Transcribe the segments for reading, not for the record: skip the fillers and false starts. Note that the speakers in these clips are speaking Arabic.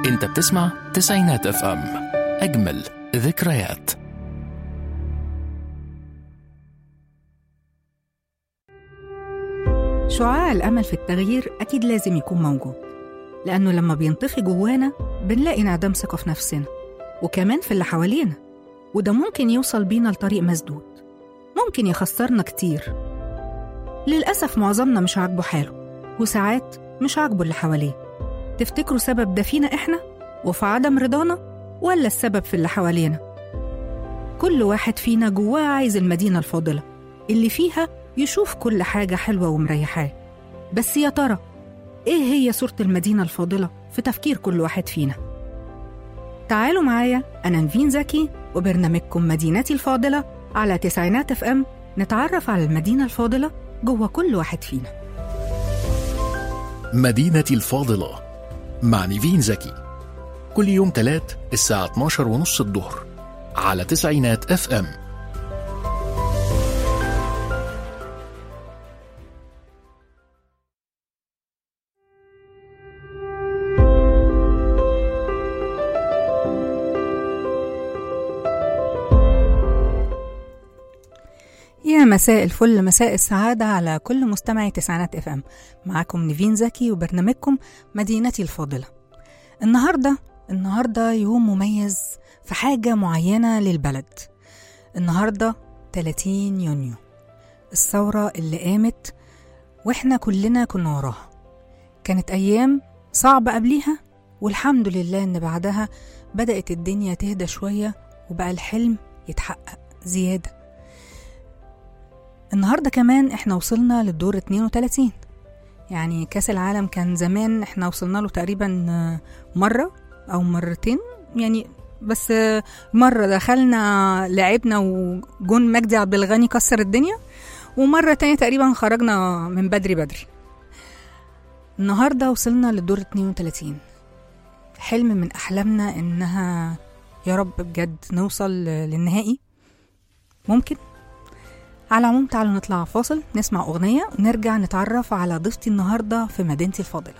انت بتسمع تسعينات اف ام، اجمل ذكريات. شعاع الأمل في التغيير أكيد لازم يكون موجود، لأنه لما بينطفي جوانا بنلاقي انعدام ثقة في نفسنا وكمان في اللي حوالينا، وده ممكن يوصل بينا لطريق مسدود، ممكن يخسرنا كتير. للأسف معظمنا مش عاجبه حاله، وساعات مش عاجبه اللي حواليه. تفتكروا سبب ده فينا إحنا وفي عدم رضانا، ولا السبب في اللي حوالينا؟ كل واحد فينا جواه عايز المدينة الفاضلة اللي فيها يشوف كل حاجة حلوة ومريحاه. بس يا ترى إيه هي صورة المدينة الفاضلة في تفكير كل واحد فينا؟ تعالوا معايا، أنا نيفين زكي وبرنامجكم مدينتي الفاضلة على تسعينات اف ام، نتعرف على المدينة الفاضلة جوه كل واحد فينا. مدينتي الفاضلة مع نيفين زكي، كل يوم تلات الساعة 12:30 الظهر على تسعينات اف ام. يا مساء الفل، مساء السعادة على كل مستمعي تسعينات اف ام. معاكم نيفين زكي وبرنامجكم مدينتي الفاضلة. النهاردة يوم مميز في حاجة معينة للبلد. النهاردة 30 يونيو، الثورة اللي قامت واحنا كلنا كنا وراها. كانت أيام صعبة قبليها، والحمد لله إن بعدها بدأت الدنيا تهدى شوية وبقى الحلم يتحقق زيادة. النهاردة كمان احنا وصلنا للدور 32. يعني كاس العالم كان زمان احنا وصلنا له تقريبا مرة أو مرتين، يعني بس مرة دخلنا لعبنا وجون مجدي عبد الغني كسر الدنيا، ومرة تانية تقريبا خرجنا من بدري. النهاردة وصلنا للدور 32. حلم من أحلامنا إنها يا رب بجد نوصل للنهائي. ممكن. على العموم تعالوا نطلع فاصل، نسمع أغنية ونرجع نتعرف على ضيفتي النهاردة في مدينتي الفاضلة.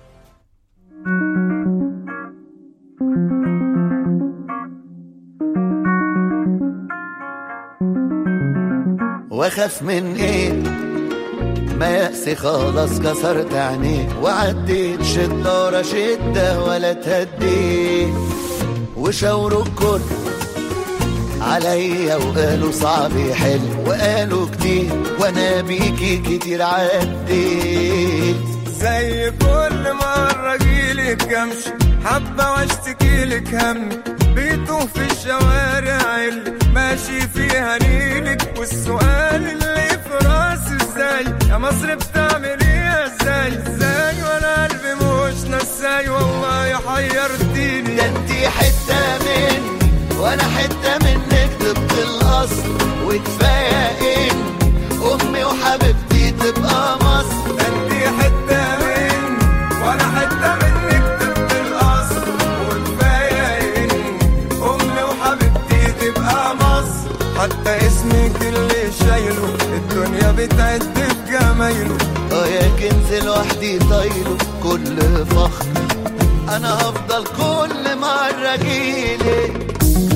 واخاف من ايه؟ ما يأسي خلاص كسرت عينيه، وعديت شدة ورا شدة ولا تهديه، وشاوروا الكل عليا وقالوا صعب يحل، وقالوا كتير وانا بيكي كتير عديت. زي كل مرة جيلك امشي حبة واشتكيلك هم، بيتوه في الشوارع اللي ماشي فيها نيلك، والسؤال اللي في راسي ازاي يا مصر بتعمليها ازاي وانا قلبي مش نساي، والله حيرتيني. ده انتي حتة مني وانا حتة منك طبق الاصل، وكفاية ان امي وحبيبتي تبقى مصر. ده انتي حتة مني وانا حتة منك طبق الاصل، وكفاية ان امي وحبيبتي تبقى مصر. حتى اسمك اللي شايله الدنيا بتعد في جمايله، يا كنز لوحدي طايله كل فخر، انا هفضل كل مرة جيلك.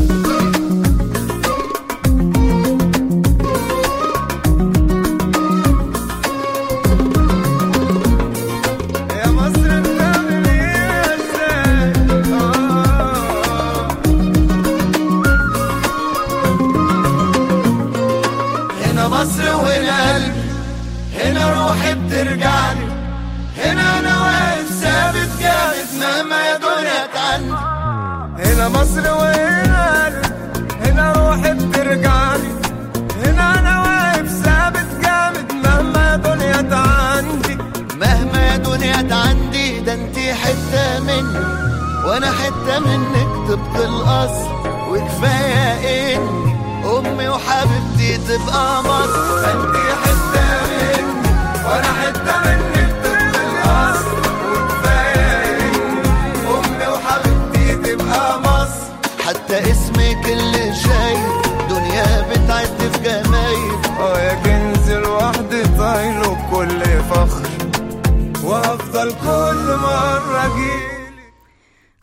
ترجعني هنا انا واقف ثابت جامد مهما يا دنيا تعني. هنا مصر وهنا هنا روحي بترجعني، هنا انا واقف ثابت جامد مهما يا دنيا تعندي. مهما يا دنيا تعندي، ده انتي حتة مني وانا حتة منك طبق الاصل، وكفاية ان امي وحبيبتي تبقى مصر. انتي حتة مني وانا حتة منك طبق الاصل، وكفاية ان امي وحبيبتي تبقى مصر. حتى اسمك اللي شايف دنيا بتعد في جمايل، يا كنز لوحدي طايله بكل فخر، وافضل كل مرة اجيلك.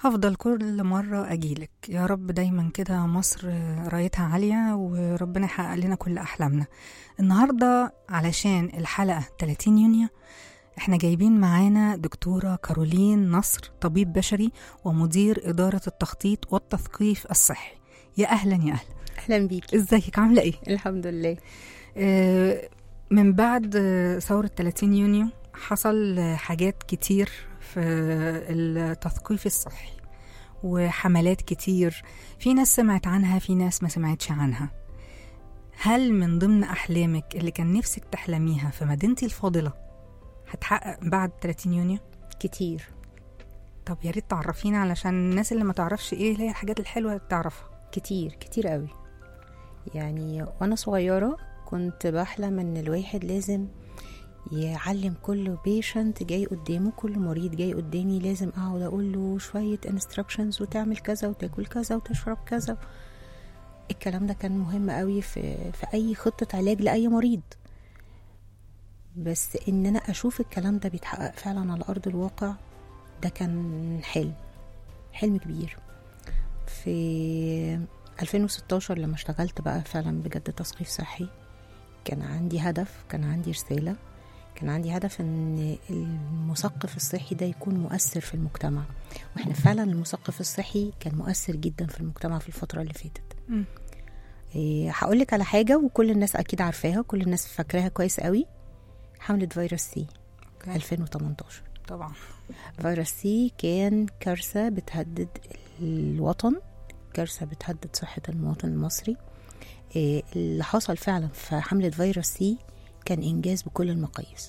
هفضل كل مرة أجيلك يا رب، دايما كده مصر رايتها عالية، وربنا يحقق لنا كل أحلامنا. النهاردة علشان الحلقة 30 يونيو احنا جايبين معانا دكتورة كارولين نصر، طبيب بشري ومدير إدارة التخطيط والتثقيف الصحي. يا أهلا يا أهلا. أهلا بيك. ازيك عاملة ايه؟ الحمد لله. من بعد ثورة 30 يونيو حصل حاجات كتير في التثقيف الصحي وحملات كتير، في ناس سمعت عنها في ناس ما سمعتش عنها. هل من ضمن أحلامك اللي كان نفسك تحلميها في مدينتي الفاضلة هتحقق بعد 30 يونيو؟ كتير. طب يا ريت تعرفينا علشان الناس اللي ما تعرفش ايه هي الحاجات الحلوة اللي تعرفها. كتير قوي. يعني وانا صغيرة كنت بحلم ان الواحد لازم يعلم كل بيشنت جاي قدامه، كل مريض جاي قدامي لازم اقعد اقول له شوية instructions وتعمل كذا وتاكل كذا وتشرب كذا. الكلام ده كان مهم قوي في اي خطة علاج لأي مريض، بس ان انا اشوف الكلام ده بيتحقق فعلا على ارض الواقع ده كان حلم كبير. في 2016 لما اشتغلت بقى فعلا بجد تثقيف صحي، كان عندي هدف، كان عندي رسالة، كان عندي هدف ان المثقف الصحي ده يكون مؤثر في المجتمع. واحنا فعلا المثقف الصحي كان مؤثر جدا في المجتمع في الفترة اللي فاتت. هقولك على حاجة وكل الناس اكيد عارفاها، كل الناس فاكراها كويس قوي، حملة فيروس سي 2018. طبعا فيروس سي كان كارثة بتهدد الوطن، كارثة بتهدد صحة المواطن المصري. اللي حصل فعلا في حملة فيروس سي كان إنجاز بكل المقاييس.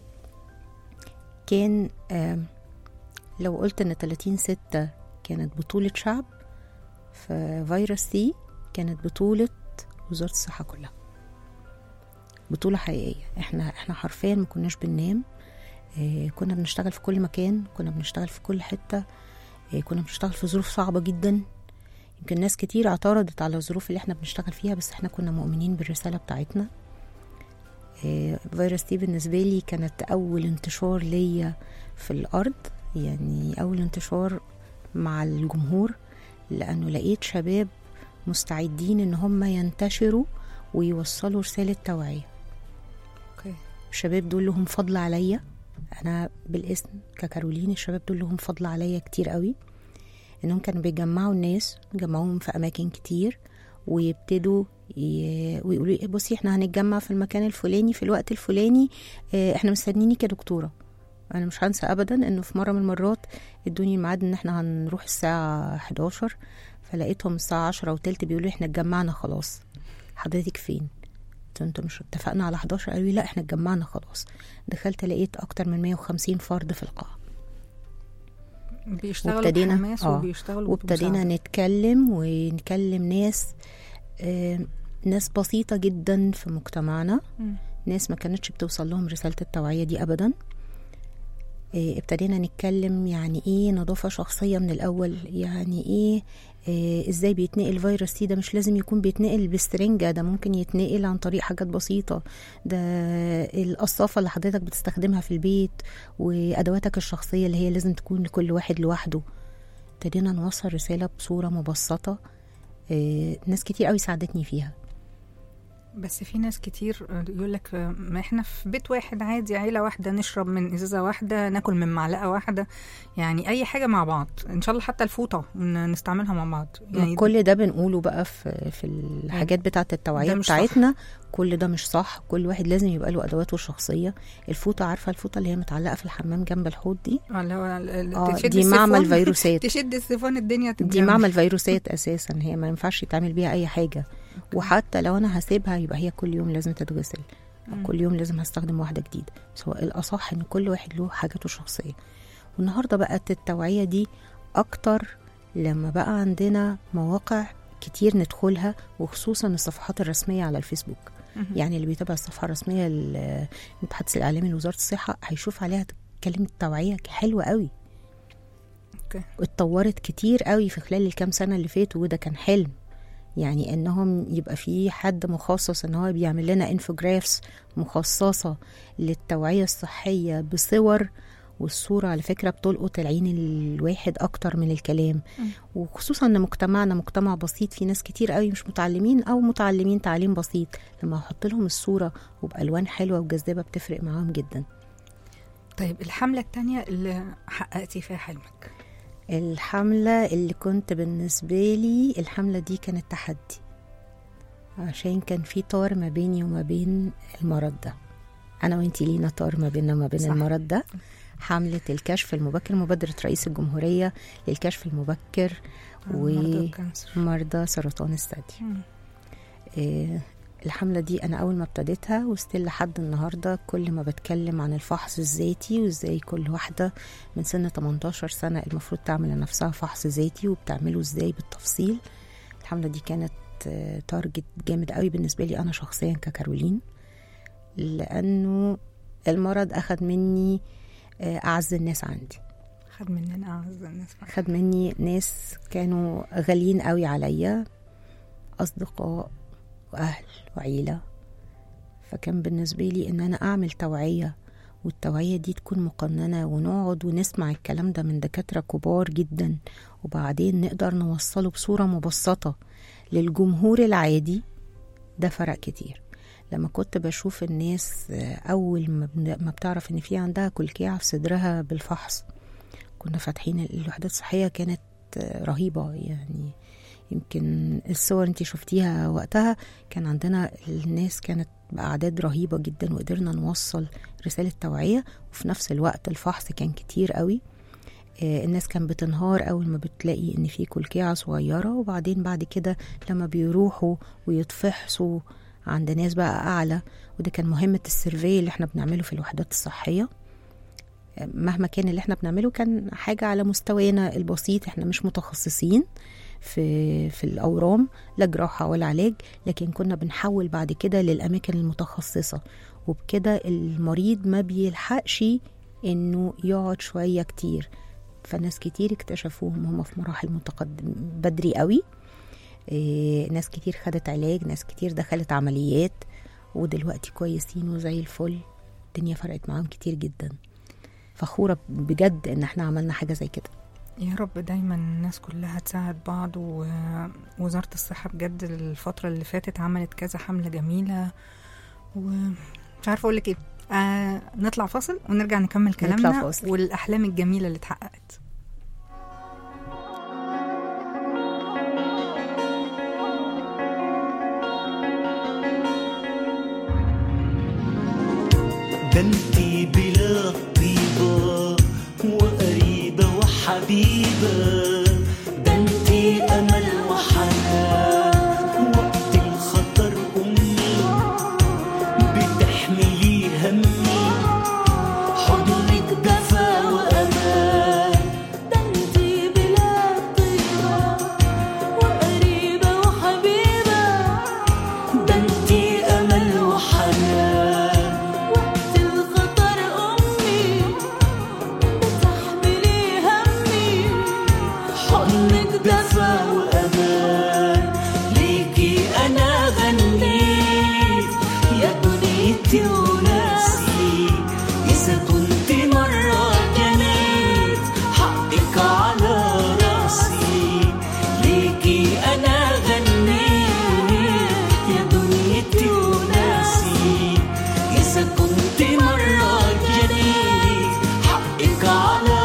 كان لو قلت إن 30/6 كانت بطولة شعب، ففيروس سي كانت بطولة وزارة الصحة كلها، بطولة حقيقية. احنا حرفيا ما كناش بننام، كنا بنشتغل في كل مكان، كنا بنشتغل في كل حتة، كنا بنشتغل في ظروف صعبة جدا. يمكن ناس كتير اعترضت على الظروف اللي احنا بنشتغل فيها، بس احنا كنا مؤمنين بالرسالة بتاعتنا. فيروس تي بالنسبة لي كانت أول انتشار ليا في الأرض، يعني أول انتشار مع الجمهور، لأنه لقيت شباب مستعدين إن هم ينتشروا ويوصلوا رسالة توعية. الشباب دول لهم فضل عليا أنا بالاسم ككارولين، الشباب دول لهم فضل عليا كتير قوي، إنهم كانوا بيجمعوا الناس، جمعوهم في أماكن كتير ويبتدوا ويقولوا بصي احنا هنتجمع في المكان الفلاني في الوقت الفلاني، احنا مستنينك يا دكتورة. انا مش هنسى ابدا انه في مرة من المرات ادوني الميعاد ان احنا هنروح الساعة 11، فلقيتهم الساعة 10:15 بيقولوا احنا اتجمعنا خلاص. حضرتك فين؟ انتوا مش اتفقنا على 11؟ قالوا لي لا احنا اتجمعنا خلاص. دخلت لقيت اكتر من 150 فرد في القاعة بيشتغلوا بحماس وابتدينا نتكلم ونكلم ناس بسيطة جدا في مجتمعنا، ناس ما كانتش بتوصل لهم رسالة التوعية دي أبدا. ابتدينا نتكلم يعني ايه نظافة شخصية من الأول، يعني ايه ازاي بيتنقل فيروس سي. ده مش لازم يكون بيتنقل بالسرنجة، ده ممكن يتنقل عن طريق حاجات بسيطة. ده القصافة اللي حضرتك بتستخدمها في البيت وأدواتك الشخصية اللي هي لازم تكون لكل واحد لوحده. ابتدينا نوصل رسالة بصورة مبسطة، ناس كتير قوي ساعدتني فيها. بس في ناس كتير يقولك ما احنا في بيت واحد عادي، عيلة واحدة، نشرب من إزازة واحدة، ناكل من معلقة واحدة، يعني أي حاجة مع بعض، إن شاء الله حتى الفوطة نستعملها مع بعض. يعني كل ده بنقوله بقى في الحاجات بتاعة التوعية بتاعتنا. كل ده مش صح، كل واحد لازم يبقى له أدواته الشخصية. الفوطة، عارفة الفوطة اللي هي متعلقة في الحمام جنب الحوض دي؟ دي معمل فيروسات، تشد السيفون الدنيا تتجمع. دي معمل فيروسات أساسا، هي ما ينفعش يتعمل بيها أي حاجة. وحتى لو أنا هسيبها يبقى هي كل يوم لازم تتغسل، كل يوم لازم هستخدم واحدة جديدة. سواء الأصح إن كل واحد له حاجته الشخصية. والنهاردة بقت التوعية دي أكتر لما بقى عندنا مواقع كتير ندخلها، وخصوصا الصفحات الرسمية على الفيسبوك. يعني اللي بيتابع الصفحة الرسمية المتحدث الإعلامي لوزارة الصحة هيشوف عليها كلمة توعية حلوة قوي. اتطورت كتير قوي في خلال الكام سنة اللي فاتوا، وده كان حلم. يعني انهم يبقى في حد مخصص ان هو بيعمل لنا انفوجرافس مخصصة للتوعية الصحية بصور والصورة على فكرة بتلقط العين الواحد أكتر من الكلام. وخصوصا أن مجتمعنا مجتمع بسيط، في ناس كتير قوي مش متعلمين أو متعلمين تعليم بسيط، لما أحط لهم الصورة وبألوان حلوة وجذابة بتفرق معاهم جدا. طيب الحملة التانية اللي حققتي فيها حلمك؟ الحملة اللي كنت بالنسبة لي الحملة دي كانت تحدي، عشان كان في طار ما بيني وما بين المرض ده. أنا وإنتي لينا طار ما بيننا وما بين صح. المرض ده. حملة الكشف المبكر، مبادرة رئيس الجمهورية للكشف المبكر ومرضى سرطان الثدي. الحملة دي أنا أول ما ابتديتها وستيل لحد النهاردة كل ما بتكلم عن الفحص الذاتي وإزاي كل واحدة من سن 18 سنة المفروض تعمل لنفسها فحص ذاتي وبتعمله إزاي بالتفصيل. الحملة دي كانت تارجت جامد قوي بالنسبة لي أنا شخصيا ككارولين، لأنه المرض أخذ مني أعز الناس عندي. خد مننا أعز الناس، خد مني ناس كانوا غاليين قوي عليا، أصدقاء وأهل وعيلة. فكان بالنسبة لي إن أنا أعمل توعية، والتوعية دي تكون مقننة ونقعد ونسمع الكلام ده من دكاترة كبار جدا، وبعدين نقدر نوصله بصورة مبسطة للجمهور العادي. ده فرق كتير. لما كنت بشوف الناس أول ما بتعرف إن في عندها كلكيعة في صدرها بالفحص، كنا فاتحين الوحدات الصحية، كانت رهيبة. يعني يمكن الصور انتي شفتيها وقتها، كان عندنا الناس كانت بأعداد رهيبة جدا، وقدرنا نوصل رسالة توعية، وفي نفس الوقت الفحص كان كتير قوي. الناس كان بتنهار أول ما بتلاقي إن في كلكيعة صغيرة، وبعدين بعد كده لما بيروحوا ويتفحصوا عند ناس بقى أعلى. وده كان مهمة السيرفي اللي احنا بنعمله في الوحدات الصحية. مهما كان اللي احنا بنعمله كان حاجة على مستوانا البسيط، احنا مش متخصصين في الأورام، لا جراحة ولا علاج، لكن كنا بنحول بعد كده للأماكن المتخصصة، وبكده المريض ما بيلحقش إنه يقعد شوية كتير. فناس كتير اكتشفوهم هم في مراحل متقدم بدري قوي. ناس كتير خدت علاج، ناس كتير دخلت عمليات، ودلوقتي كويسين وزي الفل. الدنيا فرقت معاهم كتير جدا. فخورة بجد إن احنا عملنا حاجة زي كده. يا رب دايما الناس كلها تساعد بعض. ووزارة الصحة بجد الفترة اللي فاتت عملت كذا حملة جميلة، ومش عارفة أقول لك إيه. نطلع فاصل ونرجع نكمل كلامنا والأحلام الجميلة اللي اتحققت. ده انتي بلا طيبة وقريبة وحبيبة، ده انتي أمل وحنان وقت الخطر أمي، بتحملي همي حضنك دفا وأمان. ده انتي بلا طيبة وقريبة وحبيبة، ده انتي أمل وحنان دفا وأمان. ليكي أنا غنيت يا دنيتي وناسي، إذا كنت مرة جنيت حقك على راسي. ليكي أنا غنيت يا دنيتي وناسي، إذا كنت مرة جنيت حقك على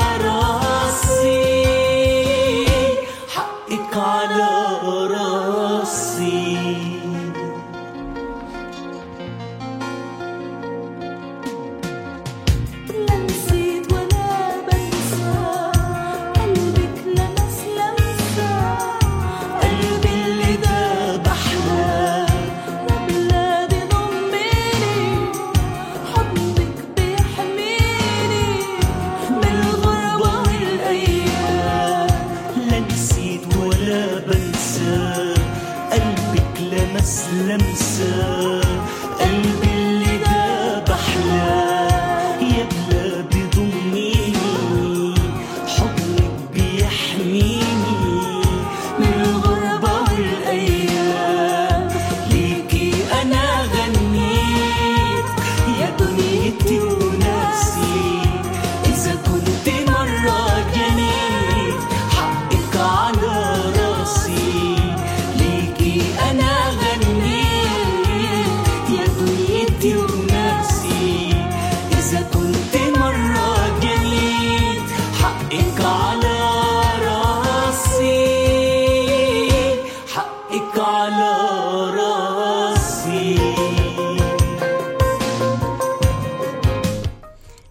لمسة قلبي اللي داب أحلاه. يا بلادي ضميني حضنك بيحميني من الغربة والأيام. ليكي أنا غنيت يا دنيتي وناسي،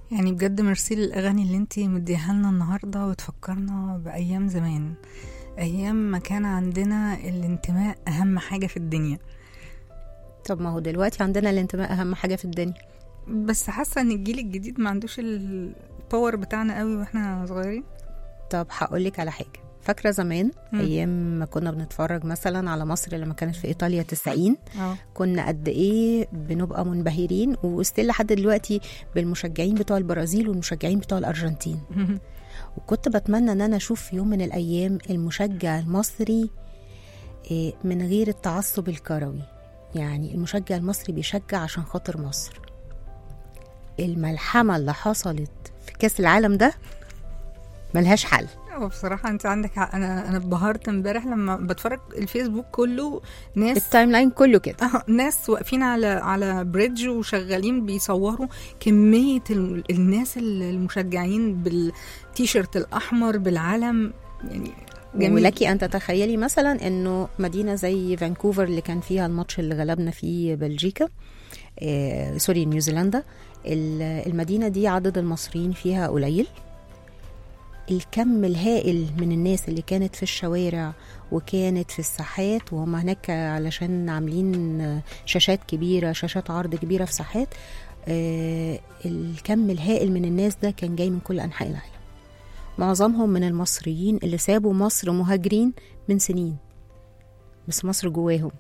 يعني بجد ميرسي للأغاني اللي انتي مديها لنا النهاردة وتفكرنا بأيام زمان، أيام ما كان عندنا الانتماء أهم حاجة في الدنيا. طب ما هو دلوقتي عندنا الانتماء أهم حاجة في الدنيا، بس حاسة ان الجيل الجديد ما عندوش الباور بتاعنا قوي واحنا صغيرين. طب هقولك على حاجة، فاكرة زمان أيام ما كنا بنتفرج مثلا على مصر لما كانت في إيطاليا 90 كنا قد إيه بنبقى منبهرين، وستيل لحد دلوقتي بالمشجعين بتوع البرازيل والمشجعين بتوع الأرجنتين. وكنت بتمنى أن أنا أشوف في يوم من الأيام المشجع المصري من غير التعصب الكروي، يعني المشجع المصري بيشجع عشان خاطر مصر. الملحمة اللي حصلت في كأس العالم ده ملهاش حل. بصراحة انت عندك حق، انا اتبهرت امبارح لما بتفرج الفيسبوك كله ناس، التايم لاين كله كده ناس واقفين على بريدج وشغالين بيصوروا كمية الناس المشجعين بالتيشيرت الأحمر بالعلم، يعني جميل. ولك أن تتخيلي مثلا أنه مدينة زي فانكوفر اللي كان فيها الماتش اللي غلبنا فيه بلجيكا سوري نيوزيلندا، المدينة دي عدد المصريين فيها قليل، الكم الهائل من الناس اللي كانت في الشوارع وكانت في الساحات، وهم هناك علشان عاملين شاشات كبيرة، شاشات عرض كبيرة في ساحات. الكم الهائل من الناس ده كان جاي من كل أنحاء العالم، معظمهم من المصريين اللي سابوا مصر مهاجرين من سنين، بس مصر جواهم.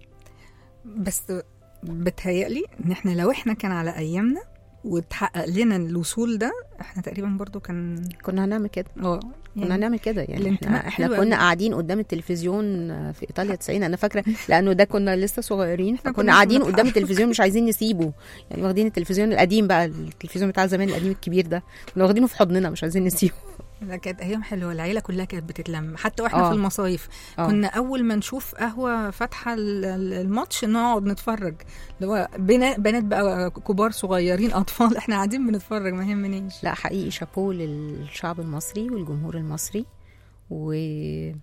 بس بتهيألي ان احنا لو احنا كان على ايامنا وتحقق لنا الوصول ده، احنا تقريبا برضو كنا هنعمل كده. يعني كنا هنعمل كده، يعني احنا كنا قاعدين قدام التلفزيون في ايطاليا 90 انا فاكره، لانه ده كنا لسه صغيرين، فكنا قاعدين قدام التلفزيون مش عايزين نسيبه، يعني واخدين التلفزيون القديم بقى، التلفزيون بتاع زمان القديم الكبير ده، كنا واخدينه في حضننا مش عايزين نسيبه. لا كانت ايام حلوه، العيله كلها كانت بتتلم، حتى واحنا في المصايف كنا اول ما نشوف قهوه فاتحه الماتش نقعد نتفرج، اللي هو بنات بقى كبار صغيرين اطفال، احنا قاعدين بنتفرج ما يهمنيش. لا حقيقي شابوه للشعب المصري والجمهور المصري، واتمنى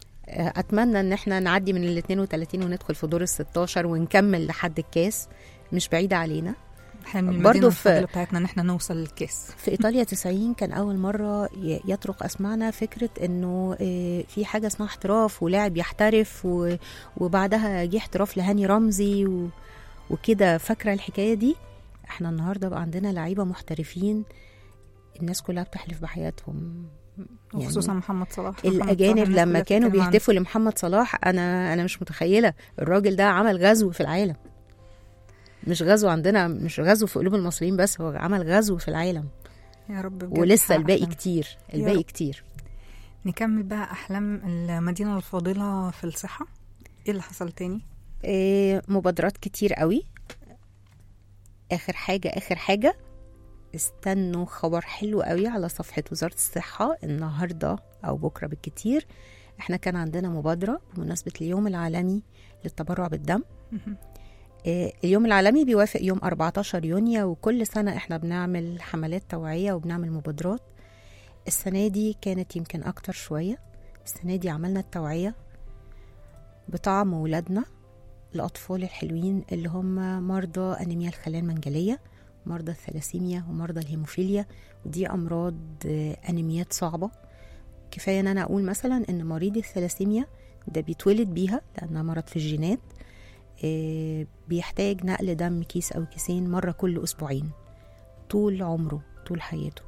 ان احنا نعدي من ال 32 وندخل في دور ال 16 ونكمل لحد الكاس، مش بعيده علينا. برضو في بتاعتنا ان احنا نوصل للكاس. في ايطاليا 90 كان اول مره يطرق اسمعنا فكره انه في حاجه اسمها احتراف ولاعب يحترف، وبعدها جه احتراف لهاني رمزي وكده، فاكره الحكايه دي. احنا النهارده بقى عندنا لعيبه محترفين الناس كلها بتحلف بحياتهم، يعني وخصوصا محمد صلاح. الاجانب لما كانوا بيهتفوا لمحمد صلاح، انا مش متخيله الراجل ده عمل غزو في العالم، مش غزو عندنا، مش غزو في قلوب المصريين بس، هو عمل غزو في العالم. يا رب بجد. ولسه الباقي كتير، الباقي كتير. نكمل بقى أحلام المدينة الفاضلة في الصحة. ايه اللي حصل تاني؟ مبادرات كتير قوي. آخر حاجة استنوا خبر حلو قوي على صفحة وزارة الصحة النهاردة أو بكرة بالكتير. احنا كان عندنا مبادرة بمناسبة اليوم العالمي للتبرع بالدم. اليوم العالمي بيوافق يوم 14 يونيو، وكل سنة احنا بنعمل حملات توعية وبنعمل مبادرات. السنة دي كانت يمكن أكتر شوية. السنة دي عملنا التوعية بطعم ولادنا، الأطفال الحلوين اللي هم مرضى أنيميا الخلايا المنجلية، مرضى الثلاسيميا ومرضى الهيموفيليا، ودي أمراض أنيميات صعبة. كفاية أن أنا أقول مثلا أن مريض الثلاسيميا ده بيتولد بيها لأنها مرض في الجينات، بيحتاج نقل دم كيس أو كيسين مرة كل أسبوعين طول عمره، طول حياته.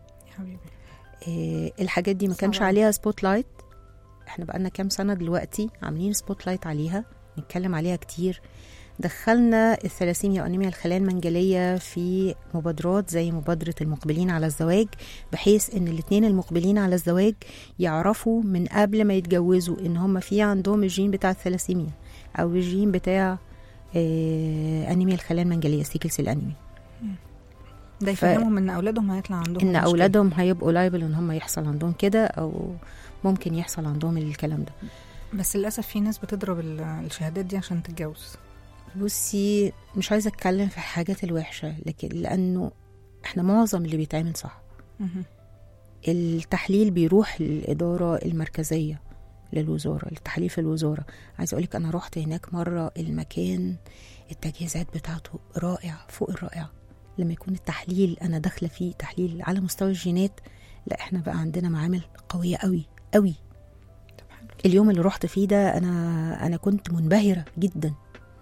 الحاجات دي ما كانش عليها سبوت لايت. احنا بقالنا كام سنة دلوقتي عاملين سبوت لايت عليها، نتكلم عليها كتير. دخلنا الثلاسيميا وأنيميا الخلايا المنجلية في مبادرات زي مبادرة المقبلين على الزواج، بحيث ان الاثنين المقبلين على الزواج يعرفوا من قبل ما يتجوزوا ان هم في عندهم الجين بتاع الثلاسيميا او الجين بتاع أنيميا الخلايا المنجلية، سيكل سيل أنيميا. ده يفهمهم ان اولادهم هيطلع عندهم ان اولادهم هيبقوا لايبل ان هم يحصل عندهم كده، او ممكن يحصل عندهم الكلام ده. بس للاسف في ناس بتضرب الشهادات دي عشان تتجوز. بصي مش عايزه اتكلم في الحاجات الوحشه، لكن لانه احنا معظم اللي بيتعمل صح. التحليل بيروح للاداره المركزيه للوزاره، التحليل في الوزاره. عايزه اقولك انا رحت هناك مره، المكان التجهيزات بتاعته رائع فوق الرائع. لما يكون التحليل انا داخله فيه تحليل على مستوى الجينات، لا احنا بقى عندنا معامل قويه قوي قوي. اليوم اللي رحت فيه ده انا كنت منبهره جدا،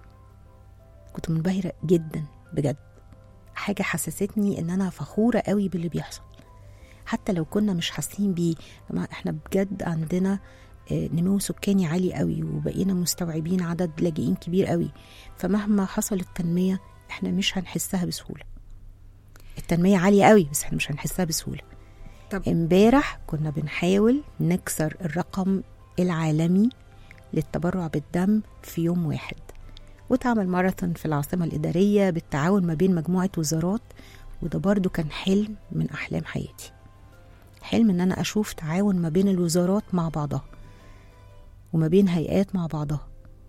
كنت منبهره جدا بجد. حاجه حسستني ان انا فخوره قوي باللي بيحصل، حتى لو كنا مش حاسين بيه. احنا بجد عندنا نمو سكاني عالي قوي، وبقينا مستوعبين عدد لاجئين كبير قوي، فمهما حصلت تنميه احنا مش هنحسها بسهوله. التنميه عاليه قوي بس احنا مش هنحسها بسهوله. امبارح كنا بنحاول نكسر الرقم العالمي للتبرع بالدم في يوم واحد، واتعمل ماراثون في العاصمة الإدارية بالتعاون ما بين مجموعة وزارات، وده برضو كان حلم من أحلام حياتي. حلم ان انا اشوف تعاون ما بين الوزارات مع بعضها وما بين هيئات مع بعضها،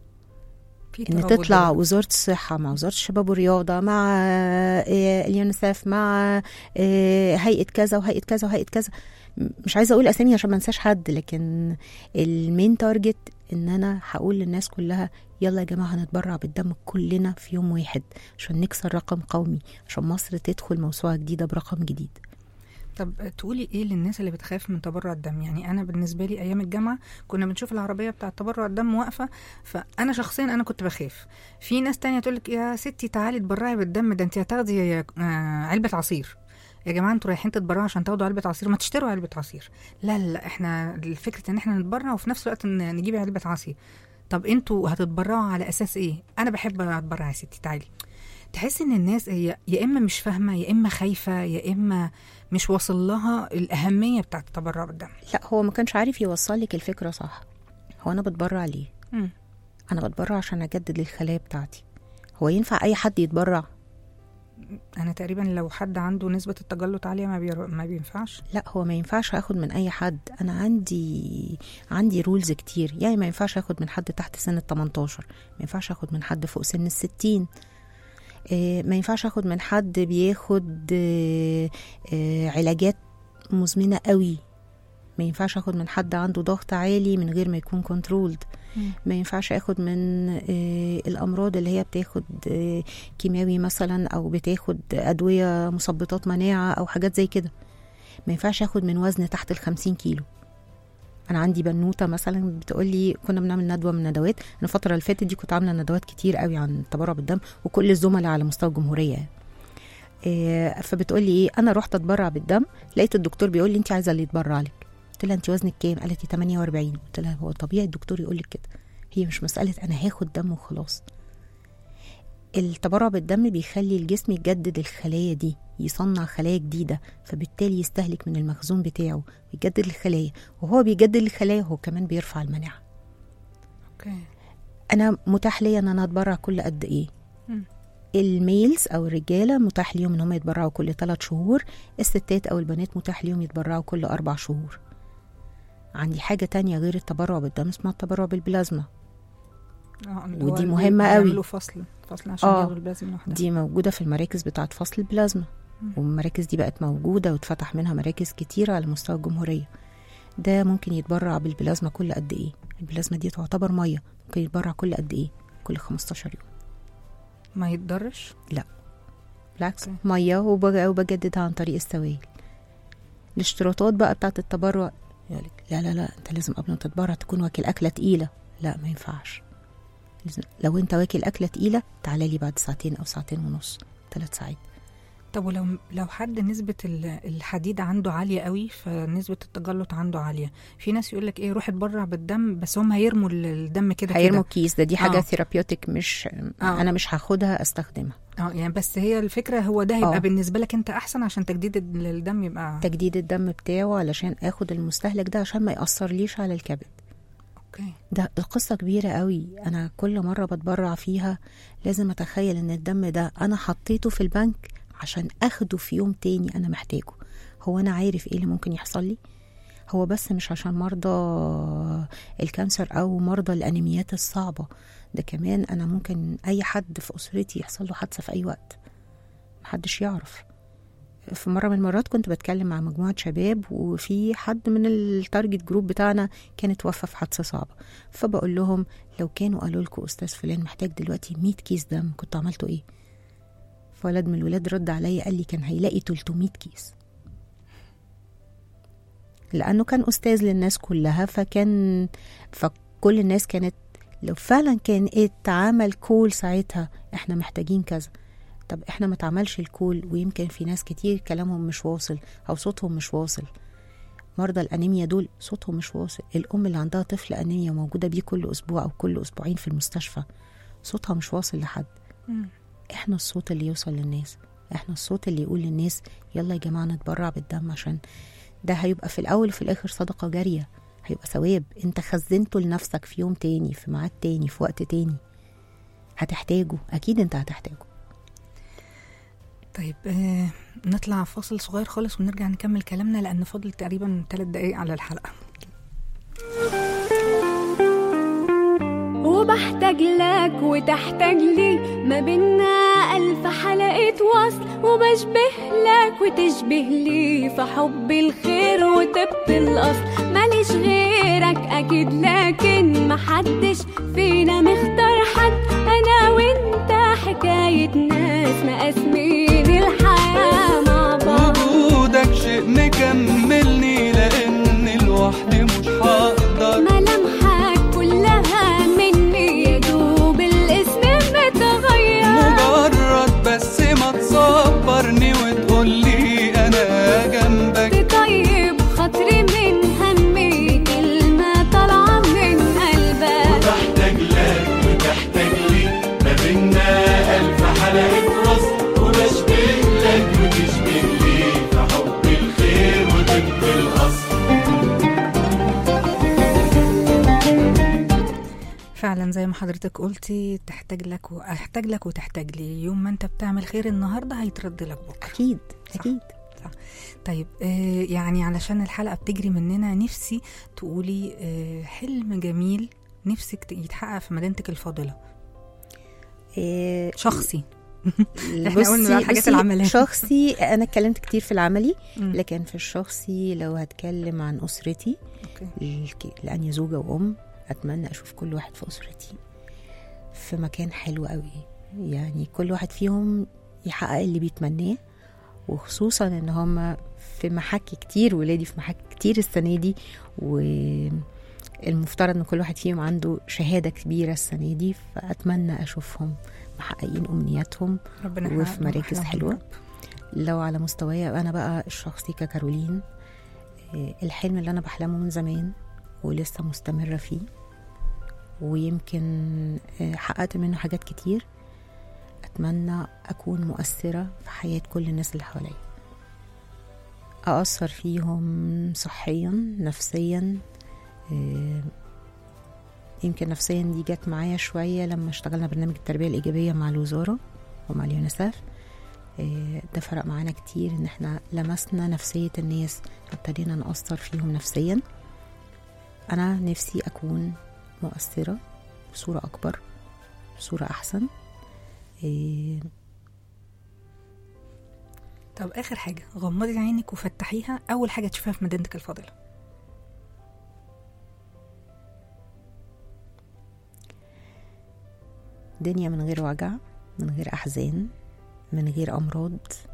ان تطلع وزارة الصحة مع وزارة الشباب والرياضة مع اليونيسف مع هيئة كذا وهيئة كذا وهيئة كذا. مش عايزة اقول اسامي عشان ما انساش حد، لكن المين تارجت ان انا هقول للناس كلها يلا يا جماعة هنتبرع بالدم كلنا في يوم واحد عشان نكسر رقم قومي، عشان مصر تدخل موسوعة جديدة برقم جديد. طب تقولي ايه للناس اللي بتخاف من تبرع الدم؟ يعني انا بالنسبه لي ايام الجامعه كنا بنشوف العربيه بتاعه تبرع الدم واقفه، فانا شخصيا انا كنت بخاف. في ناس تانية تقول لك يا ستي تعالي تبرعي بالدم، ده انت هتاخدي علبه عصير. يا جماعه انتوا رايحين تتبرعوا عشان تاخدوا علبه عصير، ما تشتروا علبه عصير. لا لا، احنا فكره ان احنا نتبرع وفي نفس الوقت نجيب علبه عصير. طب انتوا هتتبرعوا على اساس ايه؟ انا بحب اتبرع يا ستي تعالي. تحس ان الناس هي يا اما مش فاهمه يا اما خايفه يا اما مش واصل لها الاهميه بتاعه التبرع بالدم. لا، هو ما كانش عارف يوصل لك الفكره صح. هو انا بتبرع ليه؟ انا بتبرع عشان اجدد الخلايا بتاعتي. هو ينفع اي حد يتبرع؟ انا تقريبا لو حد عنده نسبه التجلط عاليه ما بينفعش. لا، هو ما ينفعش اخد من اي حد. انا عندي رولز كتير. يعني ما ينفعش اخد من حد تحت سن 18، ما ينفعش اخد من حد فوق سن 60، ما ينفعش اخد من حد بياخد علاجات مزمنة قوي، ما ينفعش اخد من حد عنده ضغط عالي من غير ما يكون كنترولد، ما ينفعش اخد من الامراض اللي هي بتاخد كيماوي مثلا او بتاخد ادوية مثبطات مناعة او حاجات زي كده. ما ينفعش اخد من وزن تحت 50 كيلو. انا عندي بنوته مثلا بتقولي كنا بنعمل ندوه من الندوات، انا الفتره اللي فاتت دي كنت عامله ندوات كتير قوي عن التبرع بالدم وكل الزملاء على مستوى الجمهوريه. فبتقولي ايه، انا رحت اتبرع بالدم لقيت الدكتور بيقول لي انت عايزه اللي يتبرع لك. قلت لها انت وزنك كام؟ قالت لي 48. قلت لها هو طبيعي الدكتور يقول لك كده، هي مش مساله انا هاخد دم وخلاص. التبرع بالدم بيخلي الجسم يجدد الخلايا دي، يصنع خلايا جديدة، فبالتالي يستهلك من المخزون بتاعه ويجدد الخلايا، وهو بيجدد الخلايا هو كمان بيرفع المناعة. أنا متاح لي أن أنا أتبرع كل قد إيه؟ الميلز أو الرجالة متاح ليهم أن هم يتبرعوا كل 3 شهور، الستات أو البنات متاح ليهم يتبرعوا كل 4 شهور. عندي حاجة تانية غير التبرع بالدم اسمها التبرع بالبلازما، ودي مهمة قوي. فصل عشان ياخدوا البلازما لوحدها. دي موجودة في المراكز بتاعة فصل البلازما، والمراكز دي بقت موجودة واتفتح منها مراكز كتيرة على مستوى الجمهورية. ده ممكن يتبرع بالبلازما كل قد ايه؟ البلازما دي تعتبر مية، ممكن يتبرع كل قد ايه؟ كل 15 يوم. ما يتضرش؟ لا بالعكس، مية وبجددها عن طريق السوائل. الاشتراطات بقى بتاعة التبرع يقولك لا انت لازم قبل ما تتبرع تكون واكل أكلة تقيلة. لا، ما ينفعش. لو انت واكل أكلة تقيلة تعالى لي بعد 2 أو 2.5 3 ساعات. طب ولو حد نسبة الحديد عنده عالية قوي، فنسبة التجلط عنده عالية، في ناس يقول لك ايه روح اتبرع بالدم، بس هم هيرموا الدم كده هيرموا الكيس دي حاجة ثيرابيوتيك، مش انا مش هاخدها استخدمها. يعني بس هي الفكرة هو ده هيبقى بالنسبة لك انت احسن عشان تجديد الدم، يبقى تجديد الدم بتاعه علشان اخد المستهلك ده عشان ما يأثر ليش على الكبد. ده القصة كبيرة قوي. أنا كل مرة بتبرع فيها لازم أتخيل أن الدم ده أنا حطيته في البنك عشان أخده في يوم تاني أنا محتاجه. هو أنا عارف إيه اللي ممكن يحصل لي؟ هو بس مش عشان مرضى الكانسر أو مرضى الأنيميات الصعبة، ده كمان أنا ممكن أي حد في أسرتي يحصل له حادثة في أي وقت محدش يعرف. في مرة من المرات كنت بتكلم مع مجموعة شباب، وفي حد من التارجت جروب بتاعنا كان توفى في حادثة صعبة، فبقول لهم لو كانوا قالوا لكم أستاذ فلان محتاج دلوقتي 100 كيس دم كنتوا عملتوا إيه؟ ولد من الولاد رد عليا قال لي كان هيلاقي 300 كيس، لأنه كان أستاذ للناس كلها، فكل الناس كانت لو فعلا كان اتعمل كول ساعتها احنا محتاجين كذا. طب احنا ما تعملش الكول، ويمكن في ناس كتير كلامهم مش واصل أو صوتهم مش واصل. مرضى الأنيميا دول صوتهم مش واصل. الأم اللي عندها طفل أنيميا موجودة بيه كل أسبوع أو كل أسبوعين في المستشفى صوتها مش واصل لحد. احنا الصوت اللي يوصل للناس، احنا الصوت اللي يقول للناس يلا يا جماعة نتبرع بالدم، عشان ده هيبقى في الأول وفي الآخر صدقة جارية، هيبقى ثواب انت خزنته لنفسك في يوم تاني، في ميعاد تاني، في وقت تاني هتحتاجه، أكيد انت هتحتاجه. طيب نطلع فاصل صغير خالص ونرجع نكمل كلامنا، لأن فاضل تقريبا 3 دقايق على الحلقة. وبحتاج لك وتحتاج لي، ما بينا 1000 حلقة وصل، وبشبه لك وتشبه لي في حب الخير وطب الأصل. ماليش غيرك أكيد، لكن محدش فينا مختار حد، أنا وإنت حكاية ناس مقاسمين الحياة مع بعض. وجودك شيء مكملني، لأن لوحدي مش هقدر. ملامحك كلها مني، يا دوب الاسم متغير. مجرد بس ما تصبرني وتقولي أنا جنبك، طيب خاطري من همي، كلمة طالعة من قلبك. وبحتاج لك وتحتاج لي، ما بينا 1000 حلقة وصل، وبشبه لك وتشبه لي في حب الخير وطب الأصل. فعلا زي ما حضرتك قلتي، تحتاج لك واحتاج لك وتحتاج لي. يوم ما انت بتعمل خير النهارده هيترد لك بكره. أكيد صح. أكيد. صح. طيب يعني علشان الحلقة بتجري مننا، نفسي تقولي حلم جميل نفسك يتحقق في مدينتك الفاضلة. شخصي. احنا قلنا بقى الحاجات العملية. شخصي أنا اتكلمت كتير في العملي، لكن في الشخصي لو هتكلم عن أسرتي، لأني زوجة وأم، أتمنى أشوف كل واحد في أسرتي في مكان حلو قوي، يعني كل واحد فيهم يحقق اللي بيتمناه، وخصوصا ان هم في محك كتير، ولادي في محك كتير السنة دي، والمفترض ان كل واحد فيهم عنده شهادة كبيرة السنة دي، فأتمنى أشوفهم محققين أمنياتهم وفي مراكز حلوة. لو على مستواي أنا بقى الشخصي ككارولين، الحلم اللي أنا بحلمه من زمان ولسه مستمرة فيه، ويمكن حققت منه حاجات كتير، أتمنى أكون مؤثرة في حياة كل الناس اللي حواليا، أأثر فيهم صحيا نفسيا. يمكن نفسيا دي جت معايا شوية لما اشتغلنا برنامج التربية الإيجابية مع الوزارة ومع اليونيسف. ده فرق معانا كتير، ان احنا لمسنا نفسية الناس، ابتدينا نأثر فيهم نفسيا. أنا نفسي أكون مؤثرة بصورة أكبر، بصورة أحسن. طب آخر حاجة، غمضي عينك وفتحيها، أول حاجة تشوفها في مدينتك الفاضلة. دنيا من غير وجع، من غير أحزان، من غير أمراض،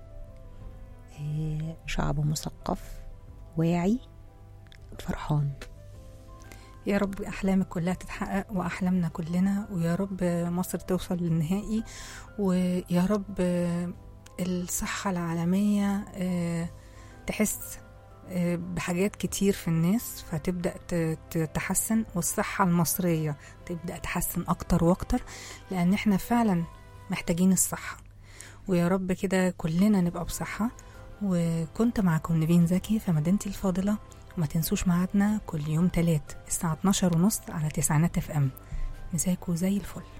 شعب مثقف واعي فرحان. يا رب أحلامك كلها تتحقق وأحلامنا كلنا، ويا رب مصر توصل للنهائي، ويا رب الصحة العالمية تحس بحاجات كتير في الناس فتبدأ تتحسن، والصحة المصرية تبدأ تحسن أكتر وأكتر، لأن احنا فعلا محتاجين الصحة. ويا رب كده كلنا نبقى بصحة. وكنت معكم نيفين زكي في مدينتي الفاضلة، وما تنسوش ميعادنا كل يوم 3 الساعة 12:30 على 9 FM. مساكوا زي الفل.